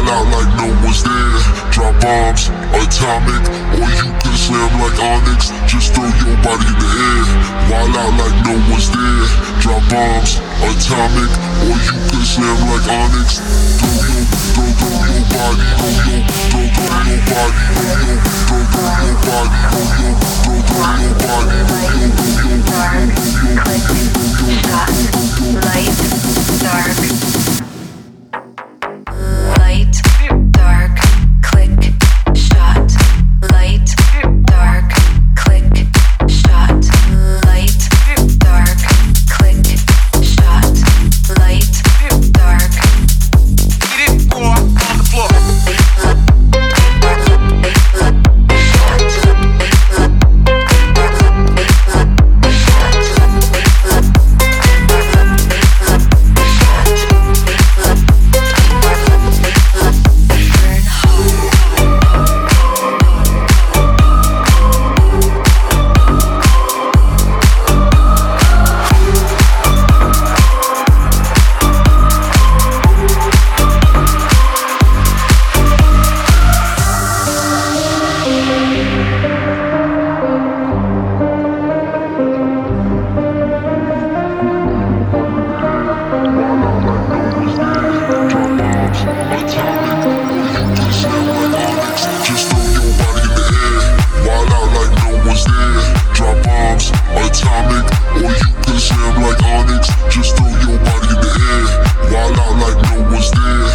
out like no one's there. Drop bombs, atomic, or you can slam like Onyx. Just throw your body in the air. Wild out like no one's there. Drop bombs, atomic, or you can slam like Onyx. Throw your body, throw your body, throw your body, throw your body, light, dark, light, dark, click, shot, light, dark, click, shot, light, dark, click, shot, light, dark. Get it, boy, on the floor. Atomic, or you can slam like Onyx. Just throw your body in the air. Wild out like no one's there.